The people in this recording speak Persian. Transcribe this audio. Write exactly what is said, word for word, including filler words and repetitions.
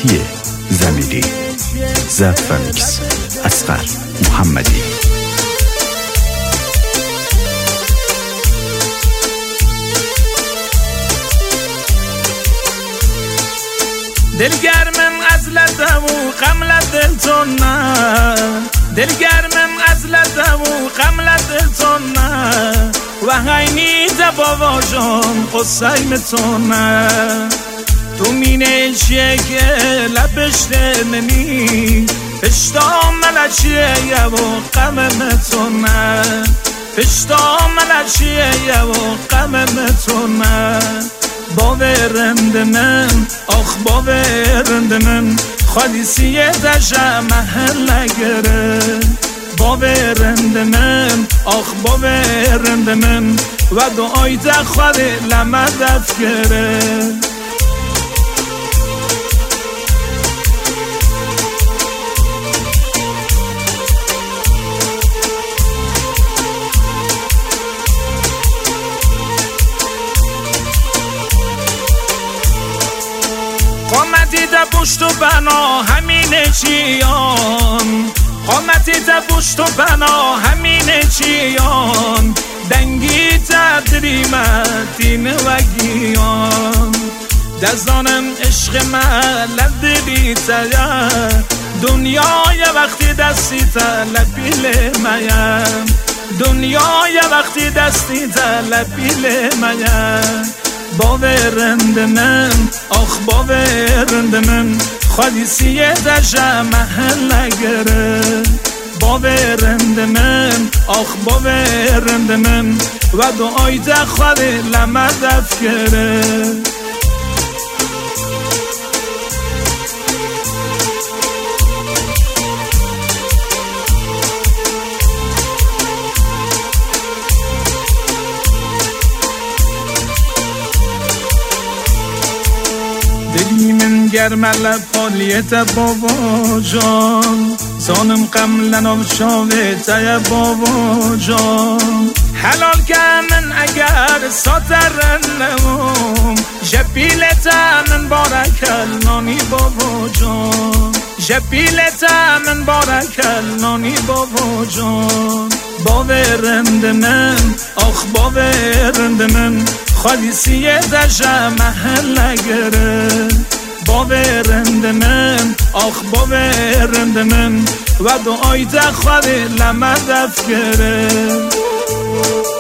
مهدی زمیری، ضبط و میکس اصغر محمدی. دلگرمم از لذت و غم دلتون نه، دلگرمم از لذت و غم دلتون نه، و هینی بابا جان قصیمتون نه. تو مینه چیه که لبش دلنی پشتا ملچیه و غممتون نه، پشتا ملچیه و غممتون نه. باورند من آخ باورند من خالیسیه دجا محل گره. باورند من آخ باورند من و دعای دخواد لمدف گره. قامتی در پشت و بنا همینه چیان، قامتی در پشت و بنا همینه چیان، دنگی تدریمتین و گیان. دزانم عشق من لدری تیا، دنیای وقتی دستی تلپیل میم، دنیای وقتی دستی تلپیل میم. باورند من آخ باورند من خالیسیه دجا محل گره. باورند من آخ باورند من و دعای دخواد لمدف گره. دلی من گرم لپالیت بابا جان، زانم قملن آب شاویت بابا جان. حلال کنن اگر ساترنم جبیلت من بارکل نانی بابا جان، جبیلت من بارکل نانی بابا جان. باورند من آخ باورند من خالیسیه دجا محل گره. باورند من آخ باورند من و دعای دخواد لمدف گره.